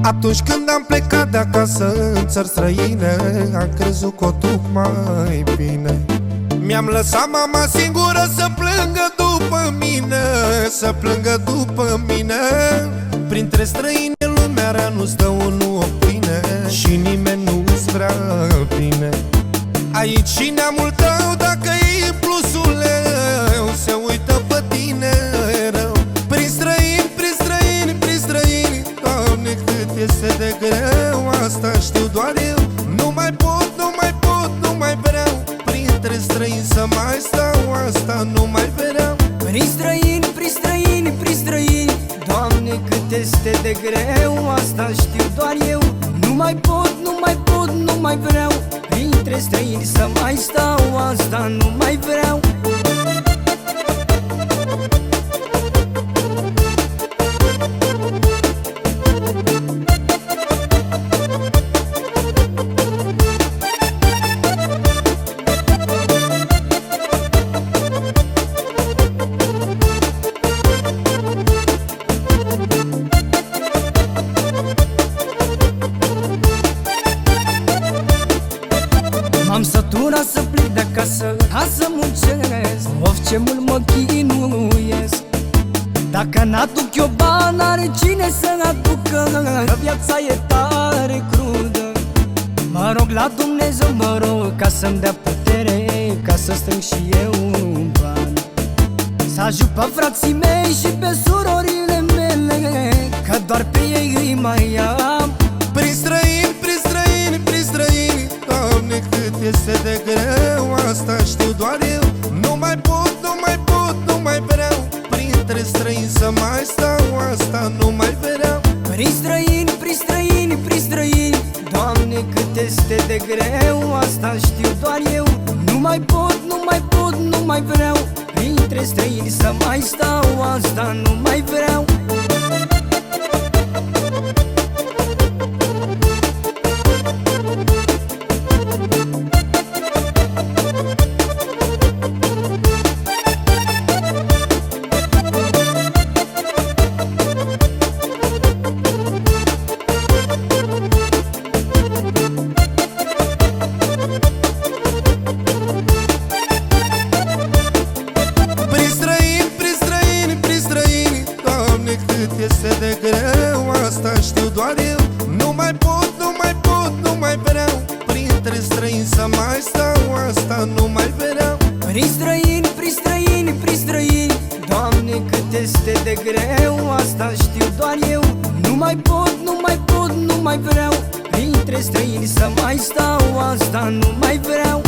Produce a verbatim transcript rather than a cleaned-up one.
Atunci când am plecat de acasă în țări străine, am crezut că o duc mai bine. Mi-am lăsat mama singură să plângă după mine, să plângă după mine. Printre străini lumea rea nu stă unul o pâine și nimeni nu-ți vrea bine. Aici și neamul tău, dacă e plusul leu, se uită pe tine rău. Prin străini, prin străini, prin străini, Doamne, cât este de greu, asta știu doar eu. Nu mai pot, nu mai pot, nu mai vreau printre străini să mai stau, asta nu mai vreau. Prin străini, prin străini, prin străini, Doamne, cât este de greu, asta știu doar eu. Nu mai pot, nu mai pot, nu mai vreau printre străini să mai stau, asta nu mai vreau. M-am săturat să plec de acasă, ca să muncesc, of ce mult mă chinuiesc. Dacă n-aduc eu bani, n-are cine să aducă, că viața e tare crudă. Mă rog la Dumnezeu, mă rog, ca să-mi dea putere, ca să strâng și eu bani, să ajut pe frații mei și pe surorile mele, că doar pe ei îi mai am. Prin străini, prin străini, prin străini, Doamne, cât este de greu, asta știu doar eu. Nu mai pot, nu mai pot, nu mai vreau printre străini să mai stau, asta nu mai vreau. Prin străini, prin străini, prin străini, Doamne, cât este de greu, asta știu doar eu. Nu mai pot, nu mai pot, nu mai vreau printre străini să mai stau, asta nu mai vreau. Cât este de greu, asta știu doar eu. Nu mai pot, nu mai pot, nu mai vreau printre străini să mai stau, asta nu mai vreau. Prin străini, prin străini, prin străini, Doamne, cât este de greu, asta știu doar eu. Nu mai pot, nu mai pot, nu mai vreau printre străini să mai stau, asta nu mai vreau.